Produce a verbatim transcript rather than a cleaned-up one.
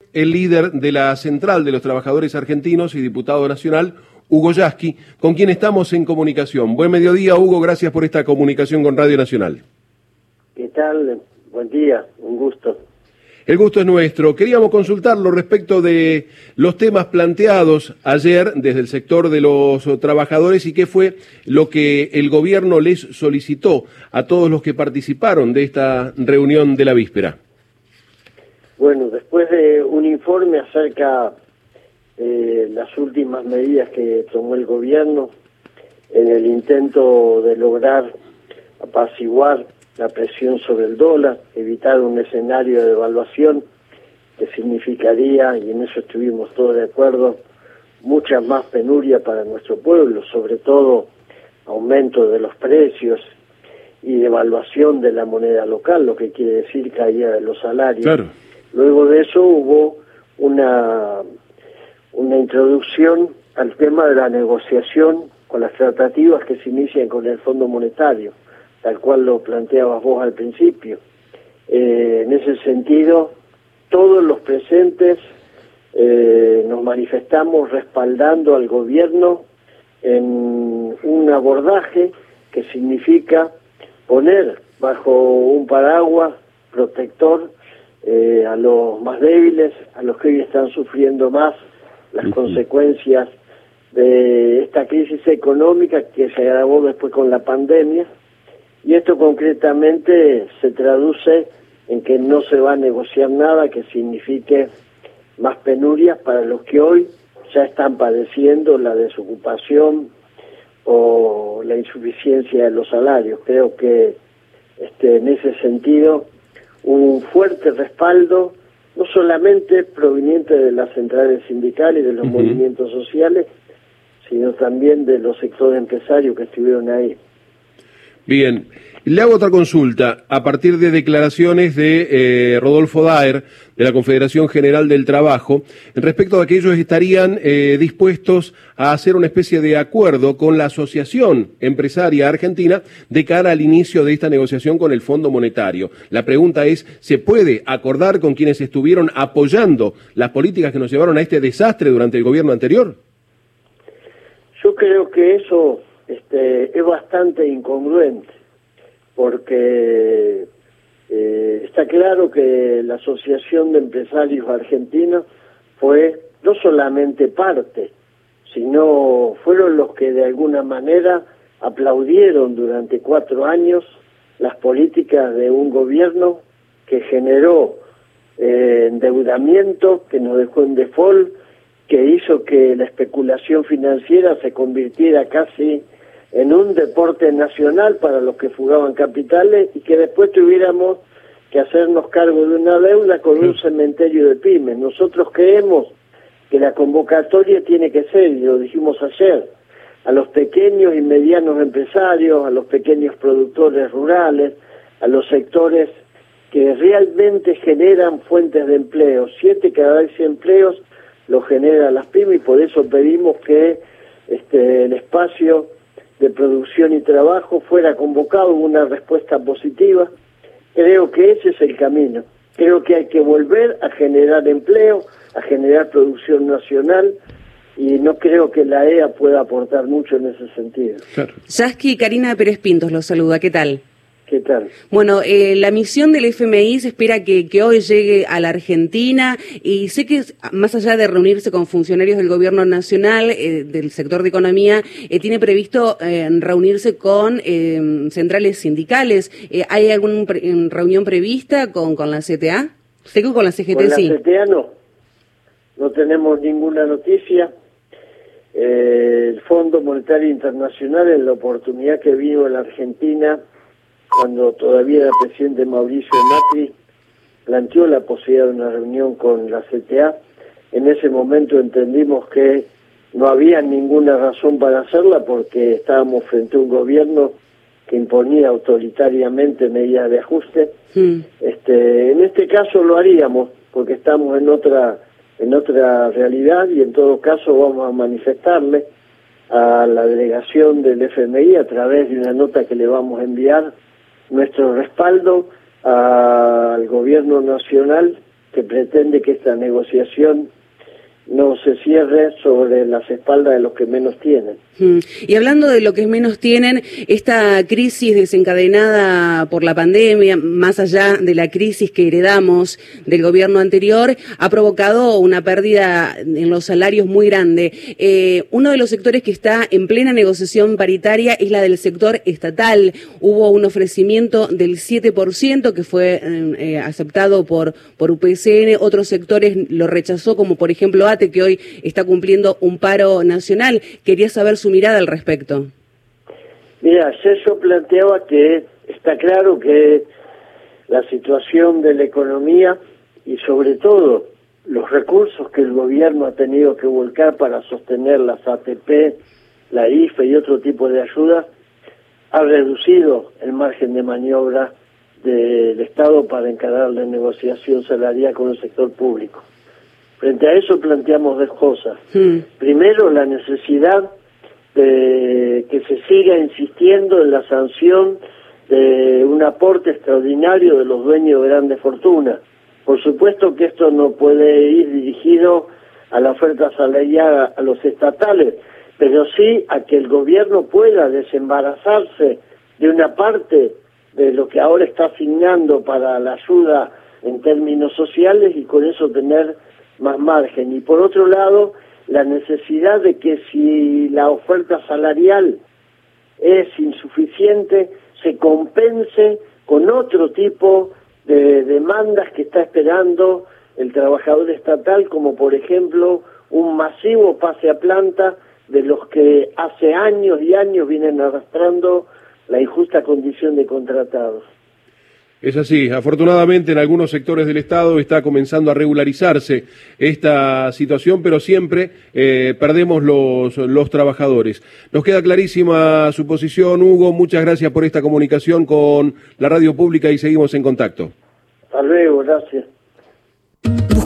el líder de la Central de los Trabajadores Argentinos y diputado nacional, Hugo Yasky, con quien estamos en comunicación. Buen mediodía, Hugo, gracias por esta comunicación con Radio Nacional. ¿Qué tal? Buen día, un gusto. El gusto es nuestro. Queríamos consultarlo respecto de los temas planteados ayer desde el sector de los trabajadores y qué fue lo que el gobierno les solicitó a todos los que participaron de esta reunión de la víspera. Bueno, después de un informe acerca de eh, las últimas medidas que tomó el gobierno en el intento de lograr apaciguar la presión sobre el dólar, evitar un escenario de devaluación que significaría, y en eso estuvimos todos de acuerdo, mucha más penuria para nuestro pueblo, sobre todo aumento de los precios y devaluación de la moneda local, lo que quiere decir caída de los salarios. Claro. Luego de eso hubo una, una introducción al tema de la negociación con las tratativas que se inician con el Fondo Monetario, tal cual lo planteabas vos al principio. Eh, en ese sentido, todos los presentes eh, nos manifestamos respaldando al gobierno en un abordaje que significa poner bajo un paraguas protector eh, a los más débiles, a los que hoy están sufriendo más las uh-huh. consecuencias de esta crisis económica que se agravó después con la pandemia. Y esto concretamente se traduce en que no se va a negociar nada que signifique más penurias para los que hoy ya están padeciendo la desocupación o la insuficiencia de los salarios. Creo que este, en ese sentido un fuerte respaldo, no solamente proveniente de las centrales sindicales y de los uh-huh. movimientos sociales, sino también de los sectores empresarios que estuvieron ahí. Bien, le hago otra consulta a partir de declaraciones de eh, Rodolfo Daer, de la Confederación General del Trabajo, respecto a que ellos estarían eh, dispuestos a hacer una especie de acuerdo con la Asociación Empresaria Argentina de cara al inicio de esta negociación con el Fondo Monetario. La pregunta es, ¿se puede acordar con quienes estuvieron apoyando las políticas que nos llevaron a este desastre durante el gobierno anterior? Yo creo que eso Este, es bastante incongruente, porque eh, está claro que la Asociación de Empresarios Argentinos fue no solamente parte, sino fueron los que de alguna manera aplaudieron durante cuatro años las políticas de un gobierno que generó eh, endeudamiento, que nos dejó en default, que hizo que la especulación financiera se convirtiera casi en un deporte nacional para los que fugaban capitales y que después tuviéramos que hacernos cargo de una deuda con un cementerio de pymes. Nosotros creemos que la convocatoria tiene que ser, y lo dijimos ayer, a los pequeños y medianos empresarios, a los pequeños productores rurales, a los sectores que realmente generan fuentes de empleo. Siete cada diez empleos lo generan las pymes y por eso pedimos que este, el espacio de producción y trabajo fuera convocado, una respuesta positiva. Creo que ese es el camino. Creo que hay que volver a generar empleo, a generar producción nacional, y no creo que la E A pueda aportar mucho en ese sentido. Claro. Yasky, Karina Pérez Pintos los saluda, ¿qué tal? ¿Qué tal? Bueno, eh, la misión del F M I se espera que, que hoy llegue a la Argentina y sé que más allá de reunirse con funcionarios del gobierno nacional, eh, del sector de economía, eh, tiene previsto eh, reunirse con eh, centrales sindicales. Eh, ¿Hay alguna pre reunión prevista con, con la C T A? Sé que con la C G T con sí. Con la C T A no, no tenemos ninguna noticia. Eh, el Fondo Monetario Internacional, en la oportunidad que vino a la Argentina, cuando todavía era presidente Mauricio Macri, planteó la posibilidad de una reunión con la C T A. En ese momento entendimos que no había ninguna razón para hacerla porque estábamos frente a un gobierno que imponía autoritariamente medidas de ajuste. Mm. Este, en este caso lo haríamos porque estamos en otra en otra realidad y en todo caso vamos a manifestarle a la delegación del F M I a través de una nota que le vamos a enviar nuestro respaldo al gobierno nacional que pretende que esta negociación no se cierre sobre las espaldas de los que menos tienen. Mm. Y hablando de lo que menos tienen, esta crisis desencadenada por la pandemia, más allá de la crisis que heredamos del gobierno anterior, ha provocado una pérdida en los salarios muy grande. Eh, uno de los sectores que está en plena negociación paritaria es la del sector estatal. Hubo un ofrecimiento del siete por ciento que fue eh, aceptado por, por U P C N, otros sectores lo rechazó, como por ejemplo A T E, que hoy está cumpliendo un paro nacional. Quería saber su mirada al respecto. Mira, yo planteaba que está claro que la situación de la economía y sobre todo los recursos que el gobierno ha tenido que volcar para sostener las A T P, la I F E y otro tipo de ayudas, ha reducido el margen de maniobra del Estado para encarar la negociación salarial con el sector público. Frente a eso planteamos dos cosas. Mm. Primero, la necesidad de que se siga insistiendo en la sanción de un aporte extraordinario de los dueños de grandes fortunas. Por supuesto que esto no puede ir dirigido a la oferta salarial a los estatales, pero sí a que el gobierno pueda desembarazarse de una parte de lo que ahora está asignando para la ayuda en términos sociales y con eso tener más margen. Y por otro lado, la necesidad de que si la oferta salarial es insuficiente, se compense con otro tipo de demandas que está esperando el trabajador estatal, como por ejemplo un masivo pase a planta de los que hace años y años vienen arrastrando la injusta condición de contratados. Es así, afortunadamente en algunos sectores del Estado está comenzando a regularizarse esta situación, pero siempre eh, perdemos los, los trabajadores. Nos queda clarísima su posición, Hugo, muchas gracias por esta comunicación con la radio pública y seguimos en contacto. Hasta luego, gracias.